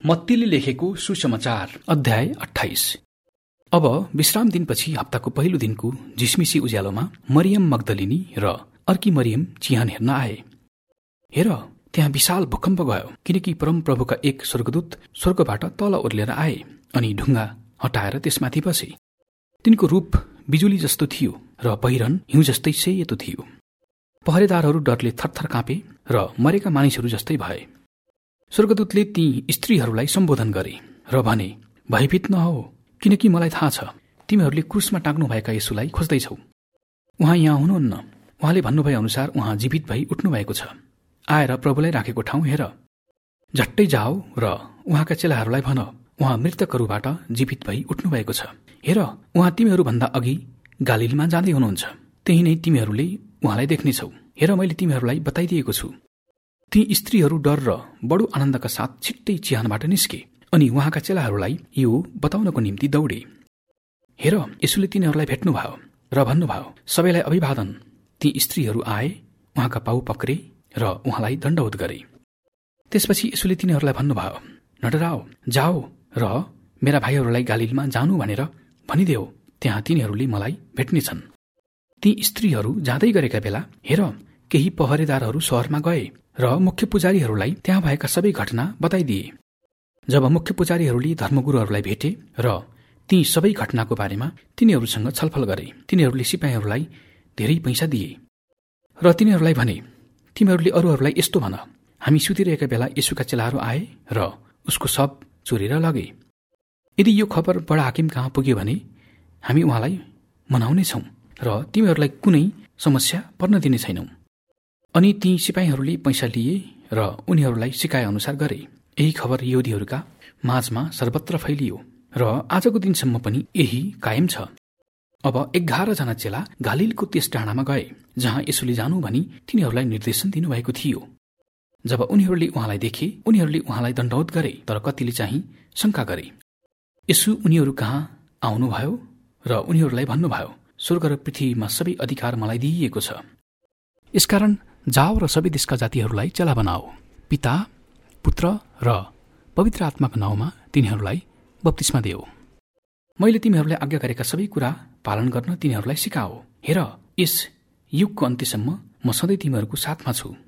मत्तीले लेखेको सुसमाचार अध्याय 28। अब विश्राम दिनपछि हप्ताको पहिलो दिनको झिसमिसी उज्यालोमा मरियम मग्दलिनी र अर्की मरियम चिहान हेर्न आए। हेर, त्यहाँ विशाल भूकम्प गयो, किनकि परमप्रभुका एक स्वर्गदूत स्वर्गबाट तल ओर्लेर आए अनि ढुङ्गा हटाएर त्यसमाथि बसे। तिनको रूप बिजुली जस्तो थियो र पहिरन हिउँ जस्तै सेतो थियो। पहरेदारहरू डरले थरथर काँपे र मरेका मानिसहरू जस्तै भए। स्वर्गदूतले ती स्त्रीहरूलाई सम्बोधन गरे र भने, भयभीत नहो, किनकि मलाई थाहा छ तिमीहरूले क्रुसमा टाँग्नुभएका येशूलाई खोज्दैछौ। उहाँ यहाँ हुनुहुन्न। उहाँले भन्नुभए अनुसार उहाँ जीवित भई उठ्नु भएको छ। आएर प्रभुलाई राखेको ठाउँ हेर। झट्टै जाऊ र उहाँका चेलाहरूलाई भन, उहाँ मृतकहरूबाट जीवित भई उठ्नु भएको छ। हेर, उहाँ तिमीहरूभन्दा अघि गालिलमा जाँदै हुनुहुन्छ। त्यही नै तिमीहरूले उहाँलाई देख्नेछौ। हेर, मैले तिमीहरूलाई बताइदिएको छु। ती स्त्रीहरू डर र बडो आनन्दका साथ छिट्टै चिहानबाट निस्के अनि उहाँका चेलाहरूलाई यो बताउनको निम्ति दौडे। हेर, येशूले तिनीहरूलाई भेट्नुभयो र भन्नुभयो, सबैलाई अभिवादन। ती स्त्रीहरू आए, उहाँका पाउ पक्रे र उहाँलाई दण्डवत गरे। त्यसपछि येशूले तिनीहरूलाई भन्नुभयो, नडराओ, जाओ र मेरा भाइहरूलाई गालिलमा जानु भनेर भनिदेऊ, त्यहाँ तिनीहरूले मलाई भेट्नेछन्। ती स्त्रीहरू जाँदै गरेका बेला हेर, केही पहरेदारहरू शहरमा गए र मुख्य पुजारीहरूलाई त्यहाँ भएका सबै घटना बताइदिए। जब मुख्य पुजारीहरूले धर्मगुरुहरूलाई भेटे र ती सबै घटनाको बारेमा तिनीहरूसँग छलफल गरे, तिनीहरूले सिपाहीहरूलाई धेरै पैसा दिए र तिनीहरूलाई भने, तिमीहरूले अरूहरूलाई यस्तो भन, हामी सुतिरहेका बेला येशूका चेलाहरू आए र उसको शव चोरेर लगे। यदि यो खबर बडा हाकिम कहाँ पुग्यो भने हामी उहाँलाई मनाउनेछौँ र तिमीहरूलाई कुनै समस्या पर्न दिने छैनौँ। अनि ती सिपाहीहरूले पैसा लिए र उनीहरूलाई सिकाए अनुसार गरे। यही खबर यहुदीहरूका माझमा सर्वत्र फैलियो र आजको दिनसम्म पनि यही कायम छ। अब 11 जना चेला गालिलको त्यस डाँडामा गए जहाँ येशूले जानु भनी तिनीहरूलाई निर्देशन दिनुभएको थियो। जब उनीहरूले उहाँलाई देखे, उनीहरूले उहाँलाई दण्डवत गरे, तर कतिले चाहिँ शङ्का गरे। येशू उनीहरू कहाँ आउनुभयो र उनीहरूलाई भन्नुभयो, स्वर्ग र पृथ्वीमा सबै अधिकार मलाई दिइएको छ। यसकारण जाओ र सबै देशका जातिहरूलाई चेला बनाओ, पिता, पुत्र र पवित्र आत्माको नाउँमा तिनीहरूलाई बप्तिस्मा देऊ। मैले तिमीहरूलाई आज्ञा गरेका सबै कुरा पालन गर्न तिनीहरूलाई सिकाओ। हेर, यस युगको अन्त्यसम्म म सधैँ तिमीहरूको साथमा छु।